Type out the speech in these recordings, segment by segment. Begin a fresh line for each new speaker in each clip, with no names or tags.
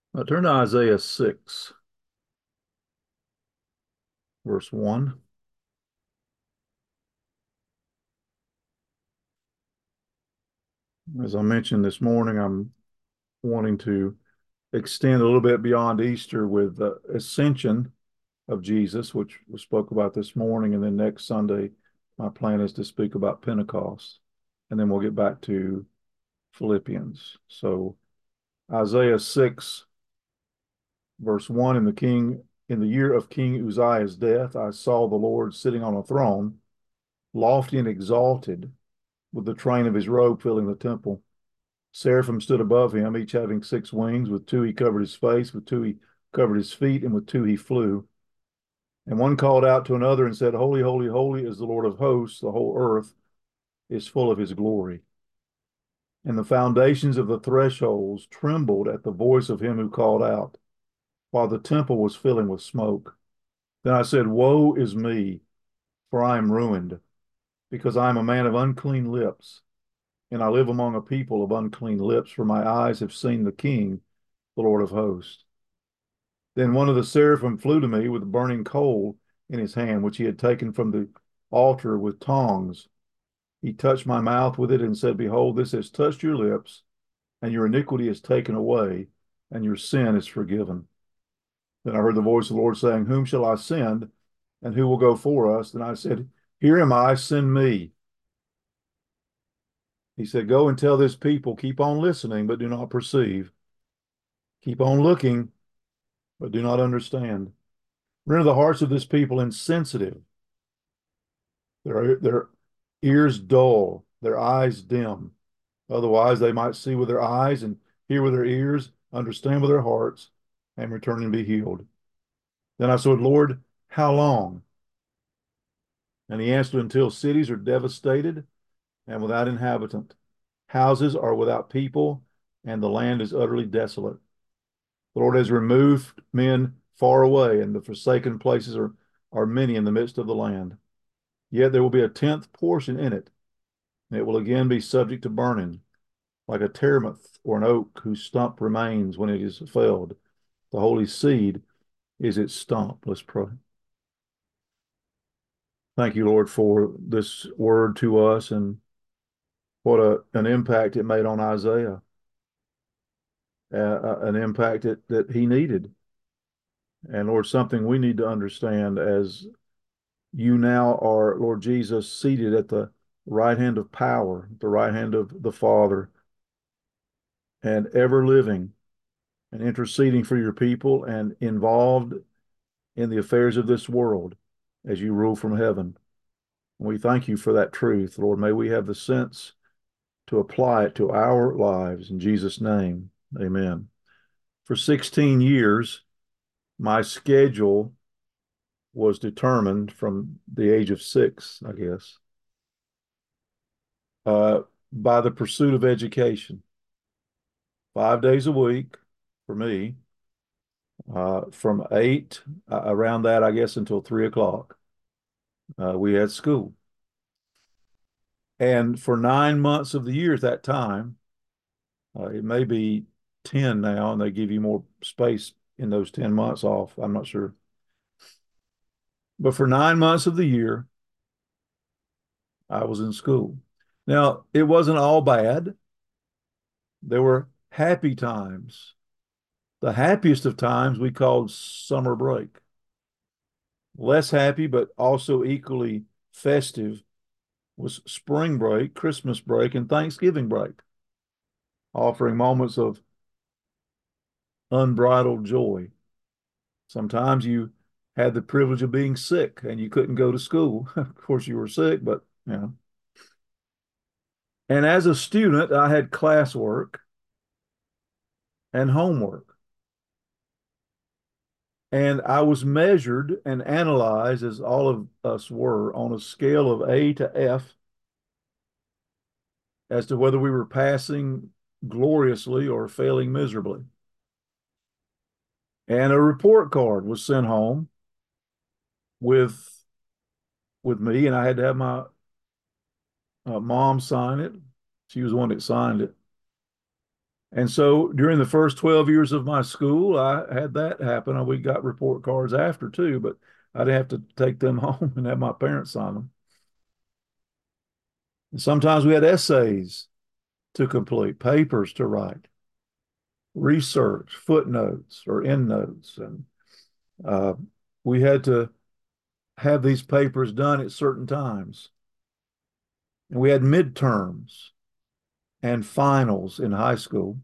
Turn to Isaiah 6, verse 1. As I mentioned this morning, I'm wanting to extend a little bit beyond Easter with the ascension of Jesus, which we spoke about this morning. And then next Sunday, my plan is to speak about Pentecost. And then we'll get back to Philippians. So Isaiah 6, verse 1, in the year of King Uzziah's death, I saw the Lord sitting on a throne, lofty and exalted, with the train of his robe filling the temple. Seraphim stood above him, each having six wings. With two he covered his face, with two he covered his feet, and with two he flew. And one called out to another and said, Holy, holy, holy is the Lord of hosts. The whole earth is full of his glory. And the foundations of the thresholds trembled at the voice of him who called out, while the temple was filling with smoke. Then I said, Woe is me, for I am ruined, because I am a man of unclean lips, and I live among a people of unclean lips, for my eyes have seen the King, the Lord of hosts. Then one of the seraphim flew to me with a burning coal in his hand, which he had taken from the altar with tongs. He touched my mouth with it and said, Behold, this has touched your lips, and your iniquity is taken away, and your sin is forgiven. Then I heard the voice of the Lord saying, Whom shall I send, and who will go for us? Then I said, Here am I, send me. He said, Go and tell this people, keep on listening, but do not perceive. Keep on looking, but do not understand. Render the hearts of this people insensitive, their ears dull, their eyes dim. Otherwise, they might see with their eyes and hear with their ears, understand with their hearts, and return and be healed. Then I said, Lord, how long? And he answered, Until cities are devastated and without inhabitant, houses are without people, and the land is utterly desolate. The Lord has removed men far away, and the forsaken places are many in the midst of the land. Yet there will be a tenth portion in it, and it will again be subject to burning, like a terebinth or an oak whose stump remains when it is felled. The holy seed is its stump. Let's pray. Thank you, Lord, for this word to us and what an impact it made on Isaiah, an impact that he needed. And Lord, something we need to understand as you now are, Lord Jesus, seated at the right hand of power, the right hand of the Father, and ever living and interceding for your people and involved in the affairs of this world as you rule from heaven. And we thank you for that truth, Lord. May we have the sense to apply it to our lives. In Jesus' name, amen. For 16 years, my schedule was determined from the age of 6, I guess, uh, by the pursuit of education. 5 days a week for me, from 8, around that, I guess, until 3 o'clock. We had school. And for 9 months of the year at that time, it may be 10 now, and they give you more space in those 10 months off. I'm not sure. But for 9 months of the year, I was in school. Now, it wasn't all bad. There were happy times. The happiest of times we called summer break. Less happy, but also equally festive, was spring break, Christmas break, and Thanksgiving break, offering moments of unbridled joy. Sometimes you had the privilege of being sick and you couldn't go to school. Of course, you were sick, but you know. And as a student, I had classwork and homework. And I was measured and analyzed, as all of us were, on a scale of A to F as to whether we were passing gloriously or failing miserably. And a report card was sent home with me, and I had to have my mom sign it. She was the one that signed it. And so during the first 12 years of my school, I had that happen. And we got report cards after too, but I'd have to take them home and have my parents sign them. And sometimes we had essays to complete, papers to write, research, footnotes or endnotes. And uh, we had to have these papers done at certain times. And we had midterms and finals in high school.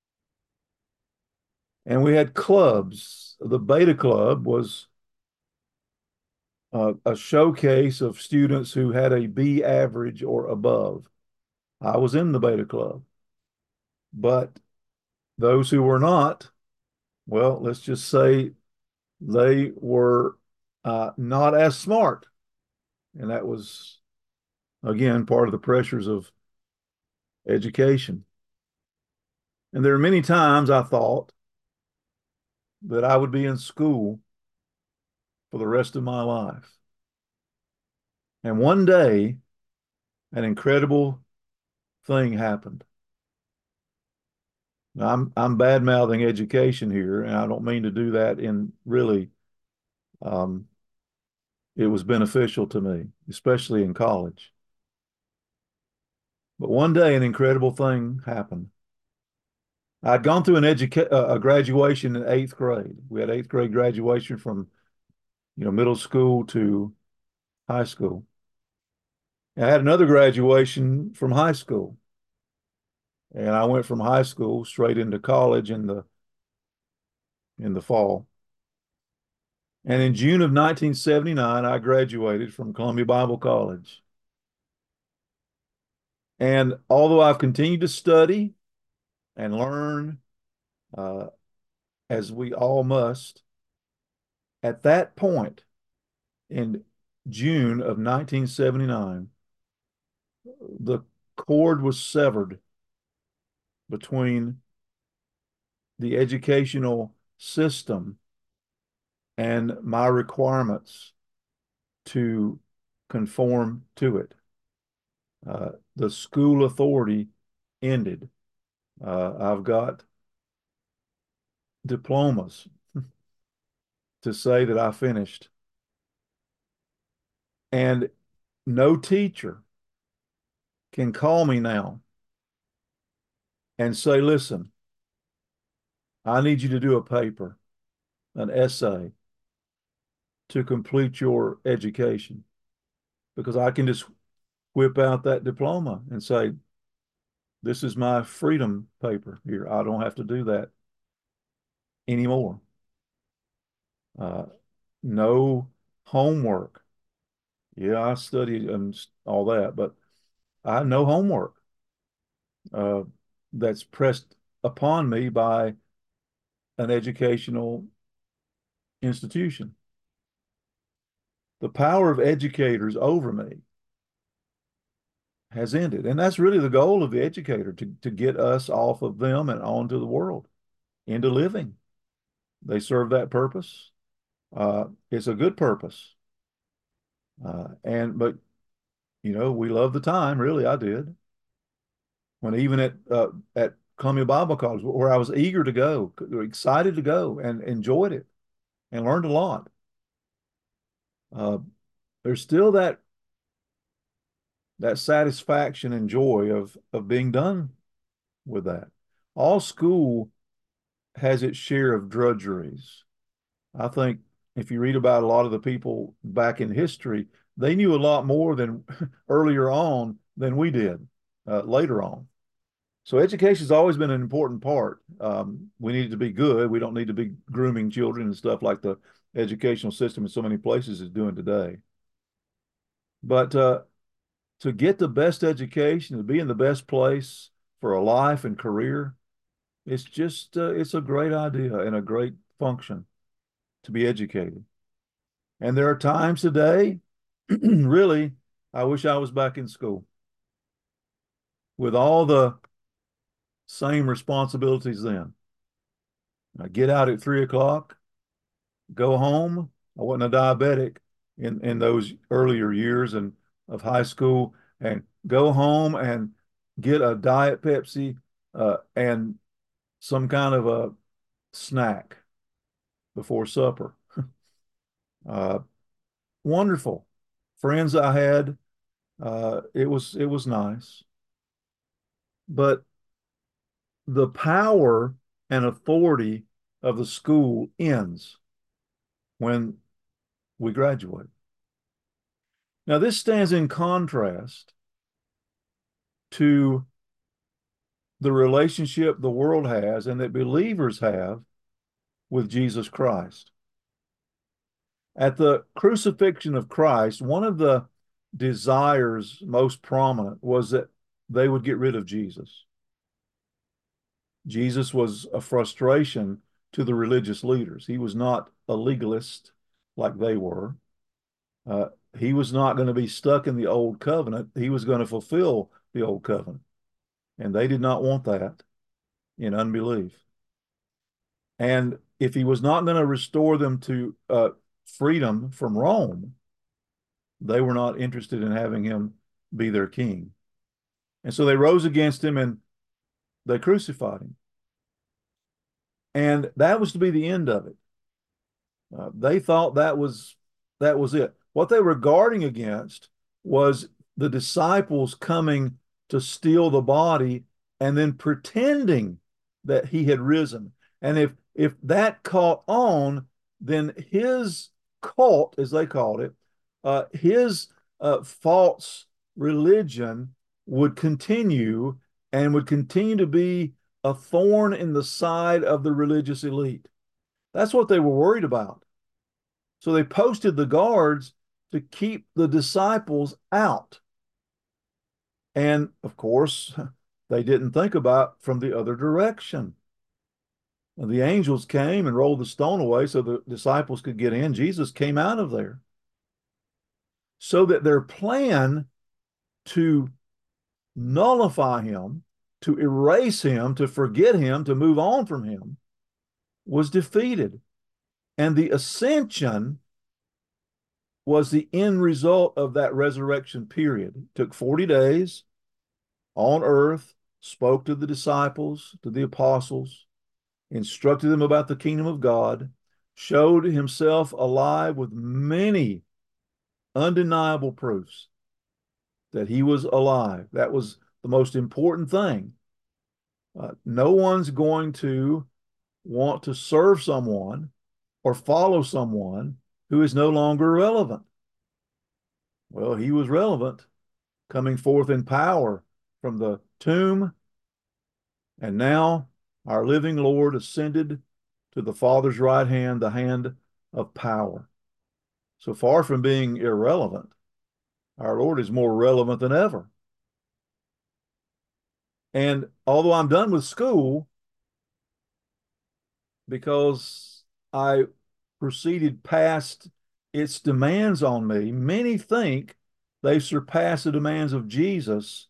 And we had clubs. The Beta Club was a showcase of students who had a B average or above. I was in the Beta Club, but those who were not, well, let's just say they were not as smart. And that was, again, part of the pressures of education. And there are many times I thought that I would be in school for the rest of my life. And one day, an incredible thing happened. Now, I'm bad mouthing education here, and I don't mean to do that in really, um, it was beneficial to me, especially in college. But one day, an incredible thing happened. I'd gone through a graduation in eighth grade. We had eighth grade graduation from, middle school to high school. And I had another graduation from high school. And I went from high school straight into college in the fall. And in June of 1979, I graduated from Columbia Bible College. And although I've continued to study and learn, uh, as we all must, at that point in June of 1979, the cord was severed between the educational system and my requirements to conform to it. The school authority ended. I've got diplomas to say that I finished. And no teacher can call me now and say, listen, I need you to do a paper, an essay to complete your education. Because I can just whip out that diploma and say, this is my freedom paper here. I don't have to do that anymore. Uh, no homework. Yeah, I studied and all that, but I had no homework uh, that's pressed upon me by an educational institution. The power of educators over me has ended. And that's really the goal of the educator to get us off of them and onto the world, into living. They serve that purpose. It's a good purpose. But we love the time, really, I did. When even at Columbia Bible College, where I was eager to go, excited to go, and enjoyed it and learned a lot. Uh, there's still that satisfaction and joy of being done with that. All school has its share of drudgeries. I think if you read about a lot of the people back in history, they knew a lot more than earlier on than we did later on. So education has always been an important part. We need to be good. We don't need to be grooming children and stuff like the educational system in so many places is doing today. But to get the best education, to be in the best place for a life and career, it's a great idea and a great function to be educated. And there are times today, really, I wish I was back in school with all the same responsibilities then. I get out at 3 o'clock, go home. I wasn't a diabetic in those earlier years and of high school, and go home and get a Diet Pepsi and some kind of a snack before supper. Uh, Wonderful friends I had. It was nice, but the power and authority of the school ends when we graduate. Now, this stands in contrast to the relationship the world has and that believers have with Jesus Christ. At the crucifixion of Christ, one of the desires most prominent was that they would get rid of Jesus. Jesus was a frustration to the religious leaders. He was not a legalist like they were. Uh, he was not going to be stuck in the old covenant. He was going to fulfill the old covenant. And they did not want that in unbelief. And if he was not going to restore them to freedom from Rome, they were not interested in having him be their king. And so they rose against him and they crucified him. And that was to be the end of it. They thought that was it. What they were guarding against was the disciples coming to steal the body and then pretending that he had risen. And if that caught on, then his cult, as they called it, his false religion would continue and would continue to be a thorn in the side of the religious elite. That's what they were worried about. So they posted the guards to keep the disciples out. And of course, they didn't think about from the other direction. And the angels came and rolled the stone away so the disciples could get in. Jesus came out of there. So that their plan to nullify him, to erase him, to forget him, to move on from him was defeated. And the ascension was the end result of that resurrection period. It took 40 days on earth, spoke to the disciples, to the apostles, instructed them about the kingdom of God, showed himself alive with many undeniable proofs that he was alive. That was the most important thing. No one's going to want to serve someone or follow someone who is no longer relevant. Well, he was relevant, coming forth in power from the tomb. And now our living Lord ascended to the Father's right hand, the hand of power. So far from being irrelevant, our Lord is more relevant than ever. And although I'm done with school, because I proceeded past its demands on me, many think they surpass the demands of Jesus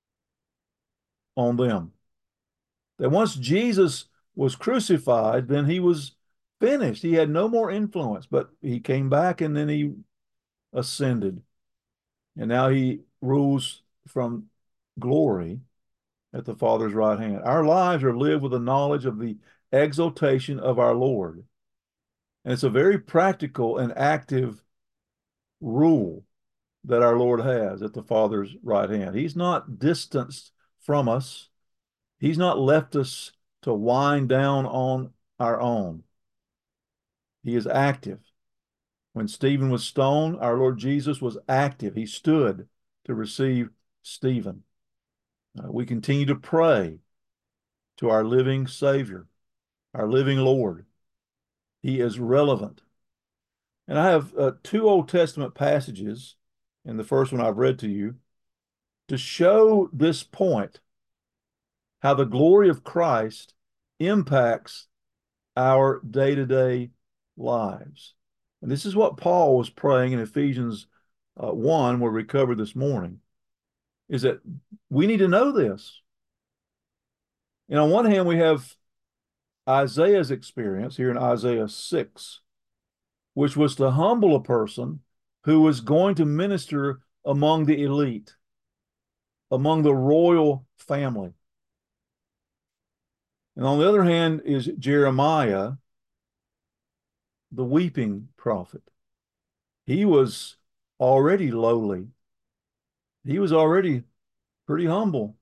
on them. That once Jesus was crucified, then he was finished. He had no more influence, but he came back and then he ascended. And now he rules from glory at the Father's right hand. Our lives are lived with the knowledge of the exaltation of our Lord. And it's a very practical and active rule that our Lord has at the Father's right hand. He's not distanced from us. He's not left us to wind down on our own. He is active. When Stephen was stoned, our Lord Jesus was active. He stood to receive Stephen. We continue to pray to our living Savior, our living Lord. He is relevant. And I have two Old Testament passages, and the first one I've read to you, to show this point, how the glory of Christ impacts our day-to-day lives. And this is what Paul was praying in Ephesians 1, where we covered this morning, is that we need to know this. And on one hand, we have Isaiah's experience here in Isaiah 6, which was to humble a person who was going to minister among the elite, among the royal family. And on the other hand is Jeremiah, the weeping prophet. He was already lowly. He was already pretty humble.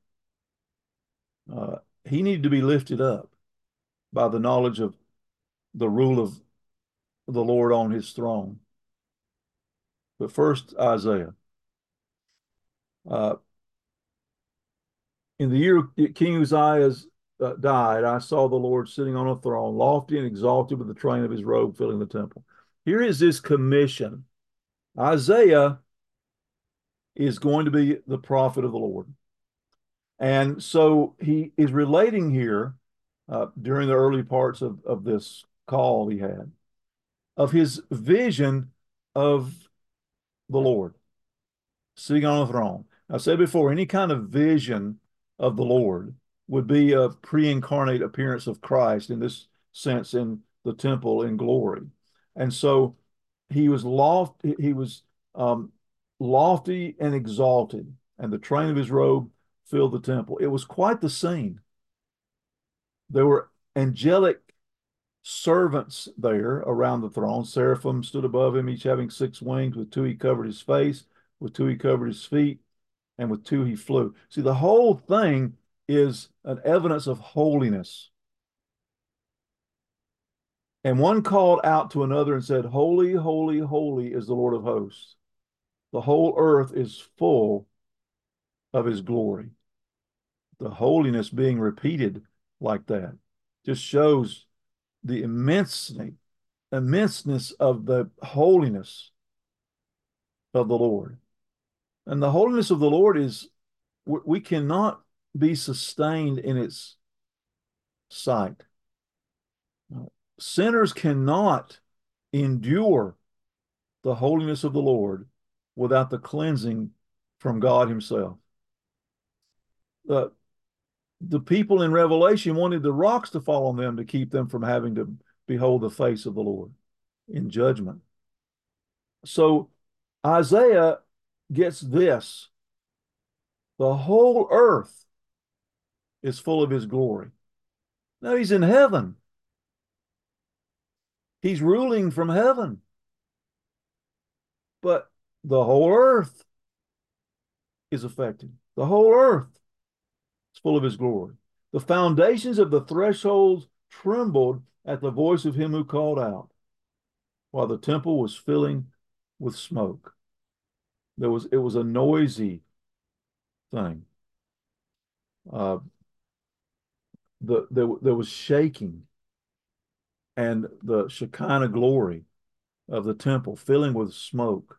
He needed to be lifted up by the knowledge of the rule of the Lord on his throne. But first, Isaiah. Uh, in the year King Uzziah died, I saw the Lord sitting on a throne, lofty and exalted, with the train of his robe filling the temple. Here is his commission. Isaiah is going to be the prophet of the Lord. And so he is relating here during the early parts of this call he had of his vision of the Lord sitting on a throne. I said before, any kind of vision of the Lord would be a pre-incarnate appearance of Christ in this sense in the temple in glory. And so he was lofty and exalted, and the train of his robe filled the temple. It was quite the scene. There were angelic servants there around the throne. Seraphim stood above him, each having 6 wings. With 2 he covered his face, with 2 he covered his feet, and with 2 he flew. See, the whole thing is an evidence of holiness. And one called out to another and said, Holy, holy, holy is the Lord of hosts. The whole earth is full of his glory. The holiness being repeated like that just shows the immenseness of the holiness of the Lord. And the holiness of the Lord is, we cannot be sustained in its sight. Sinners cannot endure the holiness of the Lord without the cleansing from God himself. The people in Revelation wanted the rocks to fall on them to keep them from having to behold the face of the Lord in judgment. So Isaiah gets this: the whole earth is full of his glory. Now he's in heaven. He's ruling from heaven. But the whole earth is affected. The whole earth is full of his glory. The foundations of the thresholds trembled at the voice of him who called out, while the temple was filling with smoke. It was a noisy thing. There was shaking, and the Shekinah glory of the temple filling with smoke.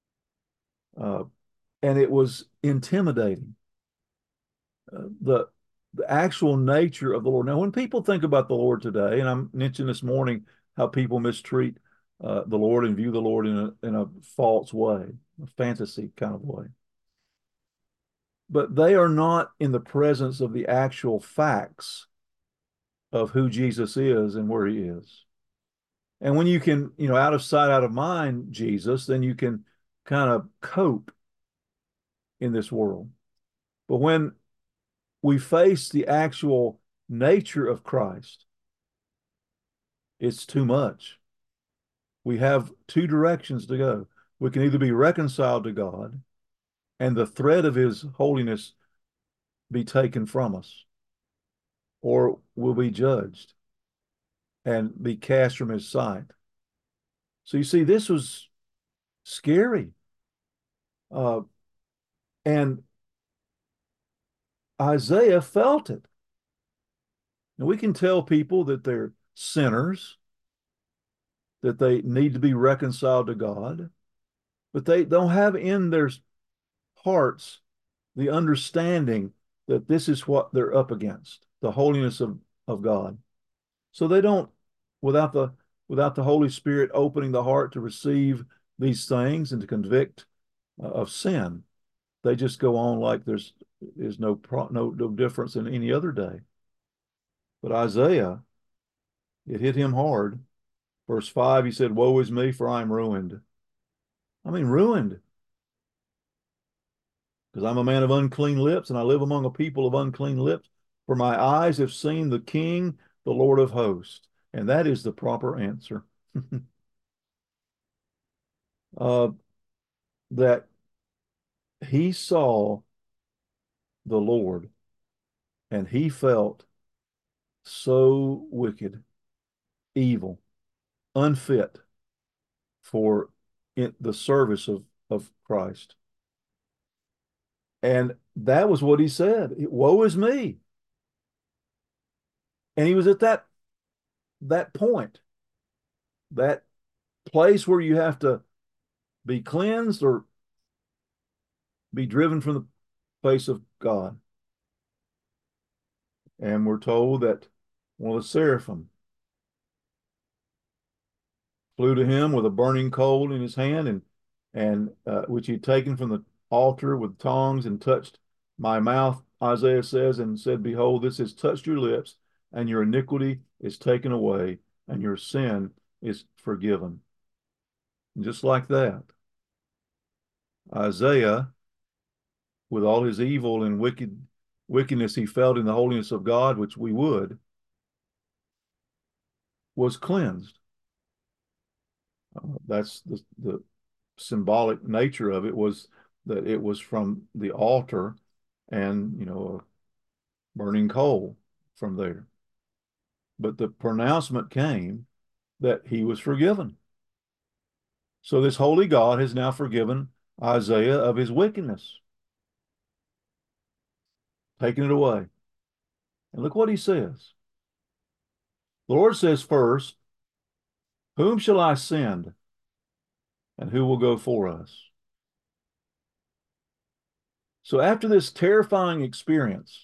And it was intimidating. The actual nature of the Lord. Now, when people think about the Lord today, and I mentioned this morning how people mistreat the Lord and view the Lord in a false way, a fantasy kind of way. But they are not in the presence of the actual facts of who Jesus is and where he is. And when you can, out of sight, out of mind, Jesus, then you can kind of cope in this world. But when we face the actual nature of Christ, it's too much. We have 2 directions to go. We can either be reconciled to God and the thread of his holiness be taken from us, or we'll be judged and be cast from his sight. So you see, this was scary. And Isaiah felt it. Now, we can tell people that they're sinners, that they need to be reconciled to God, but they don't have in their hearts the understanding that this is what they're up against, the holiness of God. So they don't, without the Holy Spirit opening the heart to receive these things and to convict of sin, they just go on like there's no difference in any other day. But Isaiah, it hit him hard. Verse 5, he said, Woe is me, for I am ruined. I mean, ruined. Because I'm a man of unclean lips, and I live among a people of unclean lips. For my eyes have seen the King, the Lord of hosts. And that is the proper answer. uh, that he saw the Lord and he felt so wicked, evil, unfit for the service of Christ. And that was what he said. Woe is me. And he was at that point, that place where you have to be cleansed or be driven from the face of God. And we're told that one of the seraphim flew to him with a burning coal in his hand, and which he'd taken from the altar with tongs, and touched my mouth, Isaiah says, and said, Behold, this has touched your lips, and your iniquity is taken away, and your sin is forgiven. And just like that, Isaiah, with all his evil and wickedness he felt in the holiness of God, which we would, was cleansed. That's the symbolic nature of it, was that it was from the altar and, a burning coal from there. But the pronouncement came that he was forgiven. So this holy God has now forgiven Isaiah of his wickedness, taken it away. And look what he says. The Lord says first, whom shall I send, and who will go for us? So after this terrifying experience,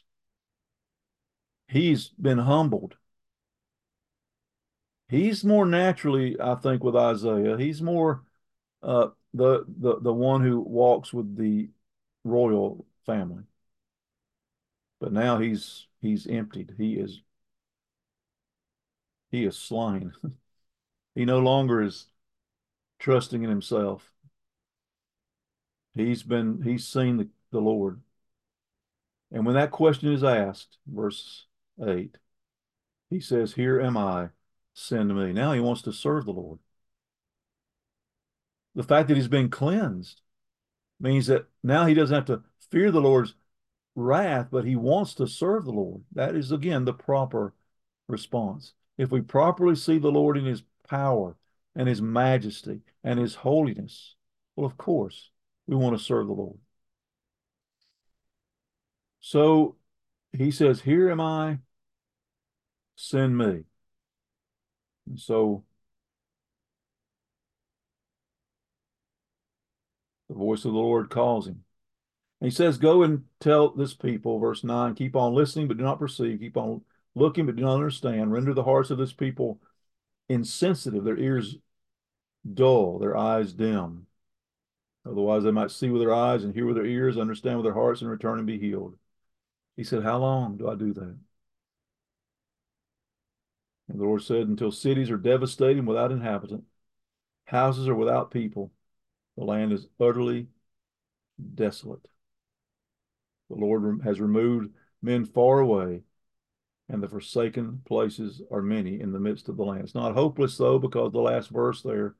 he's been humbled. He's more naturally, I think, with Isaiah. He's more the one who walks with the royal family. But now he's emptied. He is slain. He no longer is trusting in himself. He's seen the Lord. And when that question is asked, verse 8, he says, Here am I, send me. Now he wants to serve the Lord. The fact that he's been cleansed means that now he doesn't have to fear the Lord's wrath, but he wants to serve the Lord. That is, again, the proper response. If we properly see the Lord in his power and his majesty and his holiness, well, of course, we want to serve the Lord. So he says, Here am I, send me. And so the voice of the Lord calls him. And he says, Go and tell this people, verse 9, keep on listening, but do not perceive, keep on looking, but do not understand. Render the hearts of this people insensitive, their ears dull, their eyes dim. Otherwise, they might see with their eyes and hear with their ears, understand with their hearts, and return and be healed. He said, How long do I do that? And the Lord said, Until cities are devastated without inhabitant, houses are without people, the land is utterly desolate. The Lord has removed men far away, and the forsaken places are many in the midst of the land. It's not hopeless, though, because the last verse there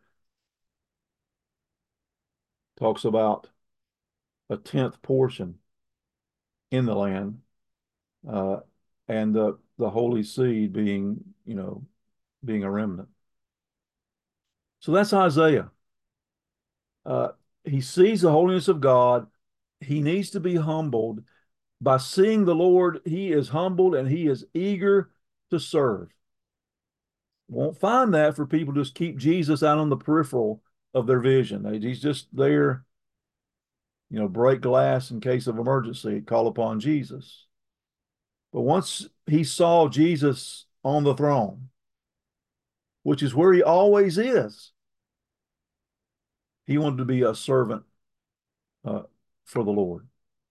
talks about a tenth portion in the land, uh, and the holy seed being, being a remnant. So that's Isaiah. Uh, he sees the holiness of God. He needs to be humbled. By seeing the Lord, he is humbled and he is eager to serve. Won't find that for people just keep Jesus out on the peripheral of their vision. He's just there, break glass in case of emergency, call upon Jesus. But once he saw Jesus on the throne, which is where he always is, he wanted to be a servant for the Lord.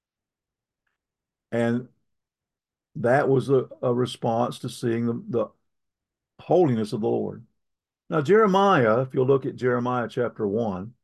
And that was a response to seeing the holiness of the Lord. Now, Jeremiah, if you'll look at Jeremiah chapter 1,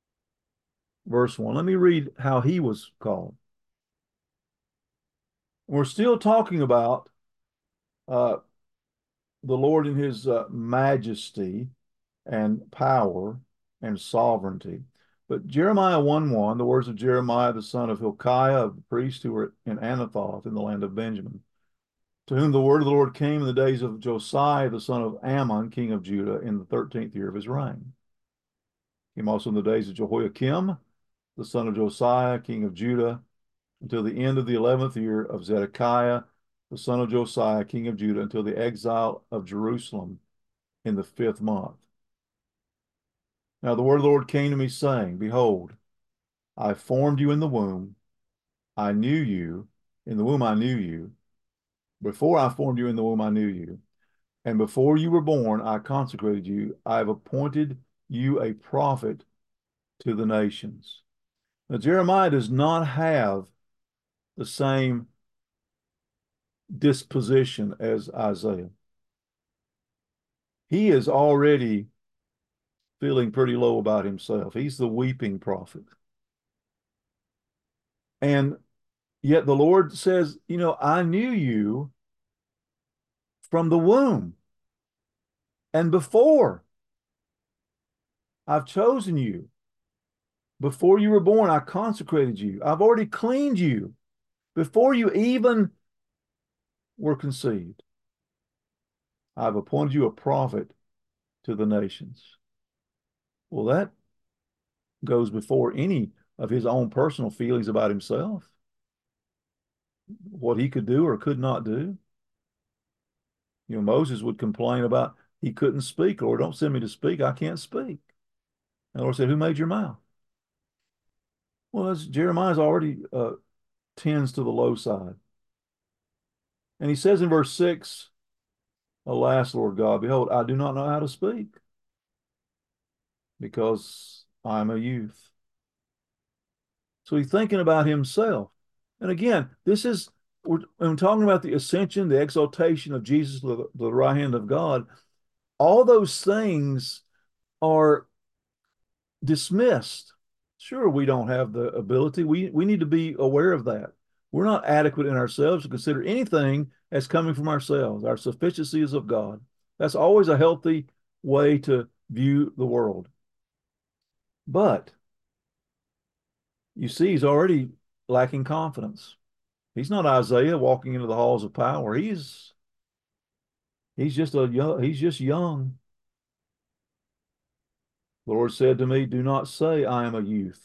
verse 1, let me read how he was called. We're still talking about uh, the Lord in his majesty and power and sovereignty. But Jeremiah 1:1, the words of Jeremiah, the son of Hilkiah, of the priests who were in Anathoth in the land of Benjamin, to whom the word of the Lord came in the days of Josiah, the son of Ammon, king of Judah, in the 13th year of his reign. Came also in the days of Jehoiakim, the son of Josiah, king of Judah, until the end of the 11th year of Zedekiah, the son of Josiah, king of Judah, until the exile of Jerusalem in the 5th month. Now the word of the Lord came to me, saying, Behold, I formed you in the womb. I knew you. In the womb I knew you. Before I formed you in the womb I knew you. And before you were born, I consecrated you. I have appointed you a prophet to the nations. Now, Jeremiah does not have the same disposition as Isaiah. He is already feeling pretty low about himself. He's the weeping prophet. And yet the Lord says, I knew you from the womb and before. I've chosen you. Before you were born, I consecrated you. I've already cleaned you before you even were conceived. I've appointed you a prophet to the nations. Well, that goes before any of his own personal feelings about himself, what he could do or could not do. Moses would complain about he couldn't speak. Lord, don't send me to speak. I can't speak. And the Lord said, who made your mouth? Well, Jeremiah's already tends to the low side. And he says in verse 6, Alas, Lord God, behold, I do not know how to speak because I'm a youth. So he's thinking about himself. And again, I'm talking about the ascension, the exaltation of Jesus to the right hand of God. All those things are dismissed. Sure, we don't have the ability. We need to be aware of that. We're not adequate in ourselves to consider anything as coming from ourselves. Our sufficiency is of God. That's always a healthy way to view the world. But you see, he's already lacking confidence. He's not Isaiah walking into the halls of power. He's just young. The Lord said to me, Do not say I am a youth,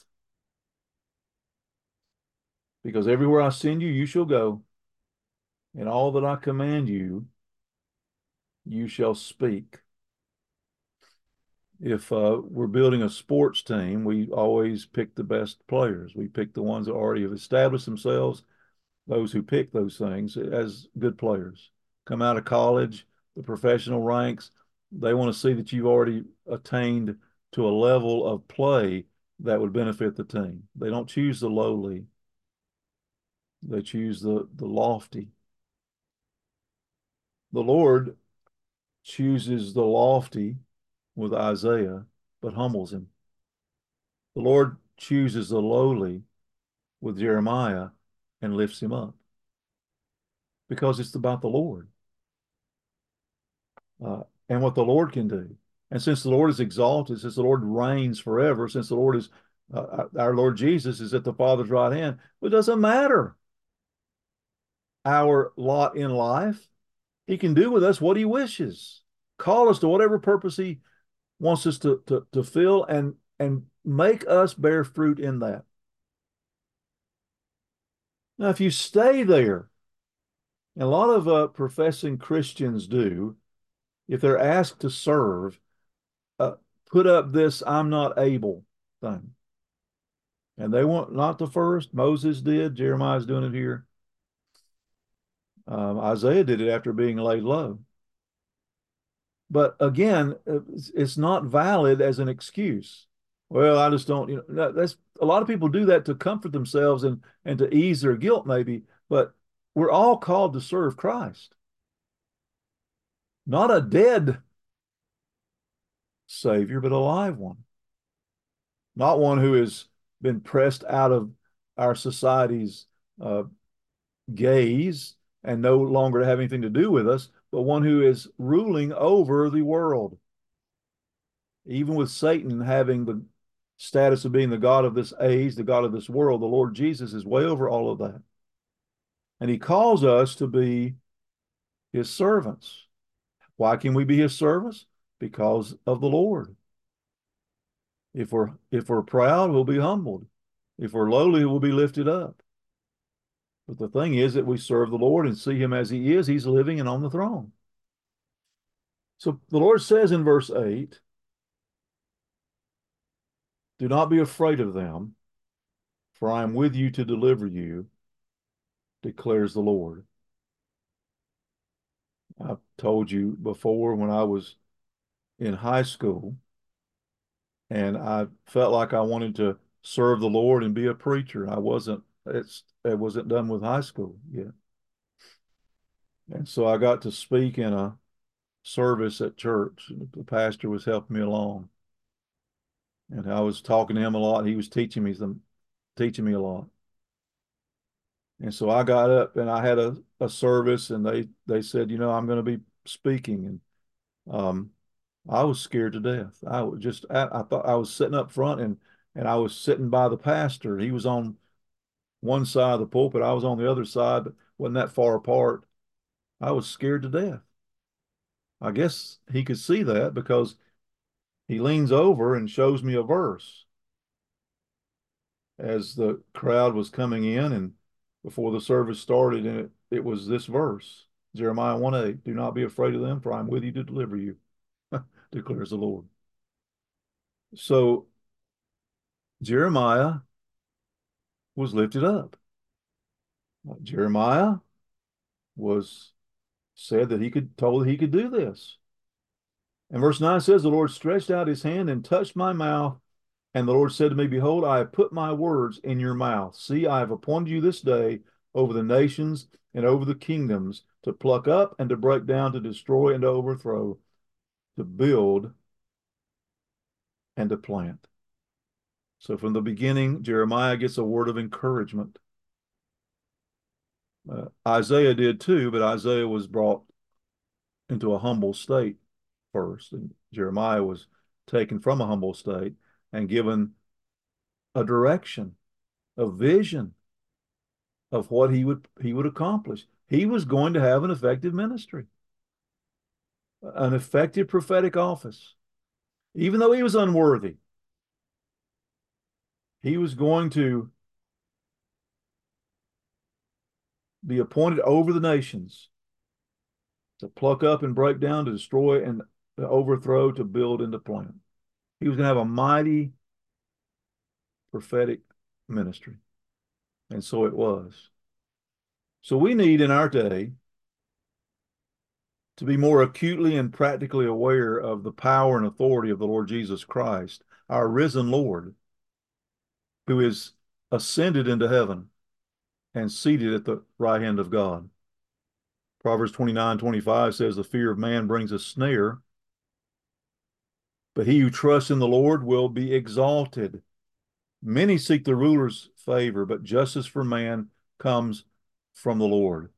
because everywhere I send you, you shall go, and all that I command you, you shall speak. If we're building a sports team, we always pick the best players. We pick the ones that already have established themselves, those who pick those things as good players. Come out of college, the professional ranks, they want to see that you've already attained to a level of play that would benefit the team. They don't choose the lowly, they choose the lofty. The Lord chooses the lofty with Isaiah, but humbles him. The Lord chooses the lowly with Jeremiah and lifts him up because it's about the Lord and what the Lord can do. And since the Lord is exalted, since the Lord reigns forever, since the Lord is our Lord Jesus is at the Father's right hand, it doesn't matter our lot in life. He can do with us what he wishes, call us to whatever purpose he wants us to fill and make us bear fruit in that. Now, if you stay there, and a lot of professing Christians do, if they're asked to serve, put up this "I'm not able" thing. And they want not the first. Moses did. Jeremiah's doing it here. Isaiah did it after being laid low. But again, it's not valid as an excuse. Well, I just don't, that's a lot of people do that to comfort themselves and to ease their guilt, maybe. But we're all called to serve Christ, not a dead Savior, but a live one, not one who has been pressed out of our society's gaze and no longer have anything to do with us, but one who is ruling over the world. Even with Satan having the status of being the God of this age, the God of this world, the Lord Jesus is way over all of that. And he calls us to be his servants. Why can we be his servants? Because of the Lord. If we're proud, we'll be humbled. If we're lowly, we'll be lifted up. But the thing is that we serve the Lord and see him as he is. He's living and on the throne. So the Lord says in verse 8, do not be afraid of them, for I am with you to deliver you, declares the Lord. I've told you before, when I was in high school and I felt like I wanted to serve the Lord and be a preacher. It wasn't done with high school yet. And so I got to speak in a service at church. The pastor was helping me along. And I was talking to him a lot. He was teaching me a lot. And so I got up and I had a service, and they said, I'm going to be speaking. And I was scared to death. I thought I was sitting up front, and I was sitting by the pastor. He was on one side of the pulpit. I was on the other side, but wasn't that far apart. I was scared to death. I guess he could see that because he leans over and shows me a verse as the crowd was coming in, and before the service started, and it was this verse, Jeremiah 1:8, do not be afraid of them, for I'm with you to deliver you, declares the Lord. So Jeremiah was lifted up. Jeremiah was said that told that he could do this. And verse 9 says, the Lord stretched out his hand and touched my mouth. And the Lord said to me, behold, I have put my words in your mouth. See, I have appointed you this day over the nations and over the kingdoms, to pluck up and to break down, to destroy and to overthrow, to build and to plant. So from the beginning, Jeremiah gets a word of encouragement. Isaiah did too, but Isaiah was brought into a humble state first, and Jeremiah was taken from a humble state and given a direction, a vision of what he would accomplish. He was going to have an effective ministry, an effective prophetic office. Even though he was unworthy, he was going to be appointed over the nations, to pluck up and break down, to destroy and to overthrow, to build and to plant. He was going to have a mighty prophetic ministry. And so it was. So we need in our day to be more acutely and practically aware of the power and authority of the Lord Jesus Christ, our risen Lord, who is ascended into heaven and seated at the right hand of God. Proverbs 29:25 says, the fear of man brings a snare, but he who trusts in the Lord will be exalted. Many seek the ruler's favor, but justice for man comes from the Lord.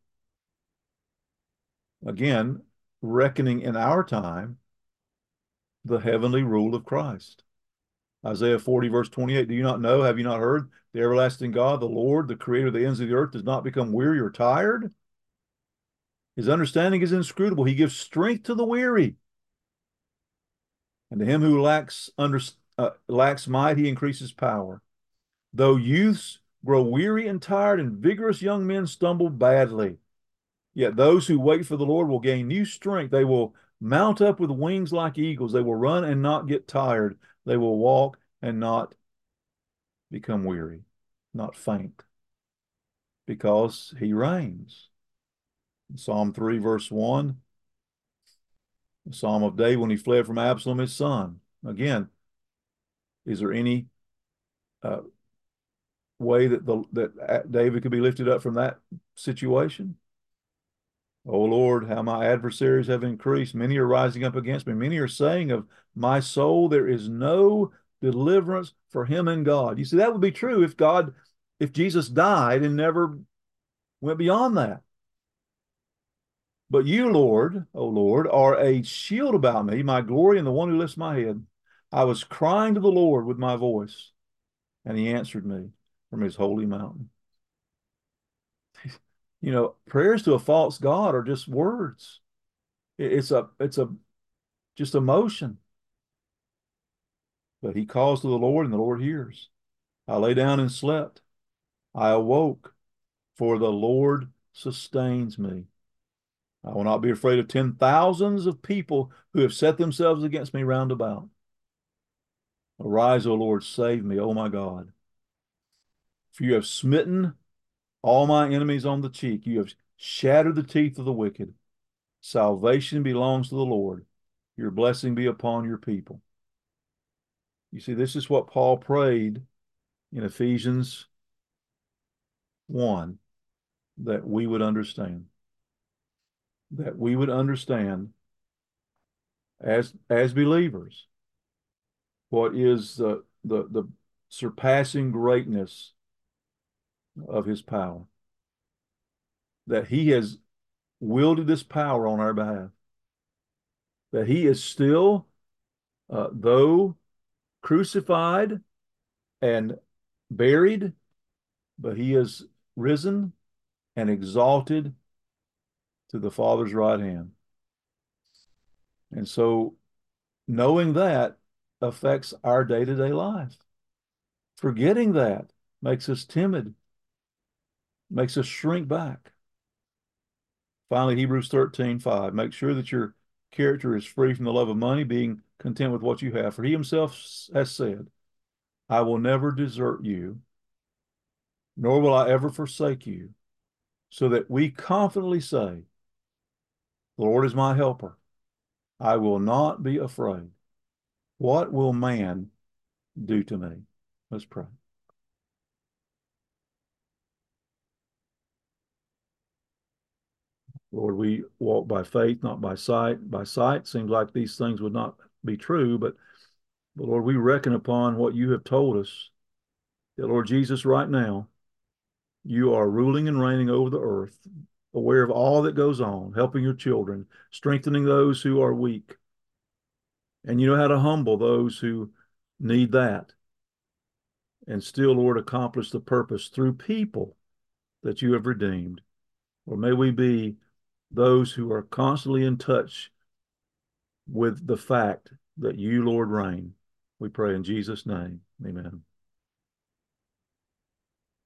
Again, reckoning in our time the heavenly rule of Christ. Isaiah 40, verse 28, do you not know, have you not heard? The everlasting God, the Lord, the creator of the ends of the earth, does not become weary or tired. His understanding is inscrutable. He gives strength to the weary. And to him who lacks might, he increases power. Though youths grow weary and tired, and vigorous young men stumble badly, yet those who wait for the Lord will gain new strength. They will mount up with wings like eagles. They will run and not get tired. They will walk and not become weary, not faint, because he reigns. Psalm 3, verse 1, the Psalm of David when he fled from Absalom, his son. Again, is there any way that David could be lifted up from that situation? O Lord, how my adversaries have increased. Many are rising up against me. Many are saying of my soul, there is no deliverance for him in God. You see, that would be true if Jesus died and never Went beyond that. But you, Lord, O Lord, are a shield about me, my glory, and the one who lifts my head. I was crying to the Lord with my voice, and he answered me from his holy mountain. You know, prayers to a false God are just words. It's a just emotion. But he calls to the Lord, and the Lord hears. I lay down and slept. I awoke, for the Lord sustains me. I will not be afraid of 10,000s of people who have set themselves against me round about. Arise, O Lord, save me, O my God. For you have smitten all my enemies on the cheek. You have shattered the teeth of the wicked. Salvation belongs to the Lord. Your blessing be upon your people. You see, this is what Paul prayed in Ephesians 1, that we would understand. That we would understand as believers what is the surpassing greatness of his power. That he has wielded this power on our behalf. That he is still, though crucified and buried, but he is risen and exalted to the Father's right hand. And so knowing that affects our day-to-day life. Forgetting that makes us timid, makes us shrink back. Finally, Hebrews 13:5, make sure that your character is free from the love of money, being content with what you have. For he himself has said, I will never desert you, nor will I ever forsake you, so that we confidently say, the Lord is my helper. I will not be afraid. What will man do to me? Let's pray. Lord, we walk by faith, not by sight. By sight, seems like these things would not be true, but Lord, we reckon upon what you have told us, that Lord Jesus, right now, you are ruling and reigning over the earth, aware of all that goes on, helping your children, strengthening those who are weak. And you know how to humble those who need that. And still, Lord, accomplish the purpose through people that you have redeemed. Or may we be those who are constantly in touch with the fact that you, Lord, reign. We pray in Jesus' name. Amen.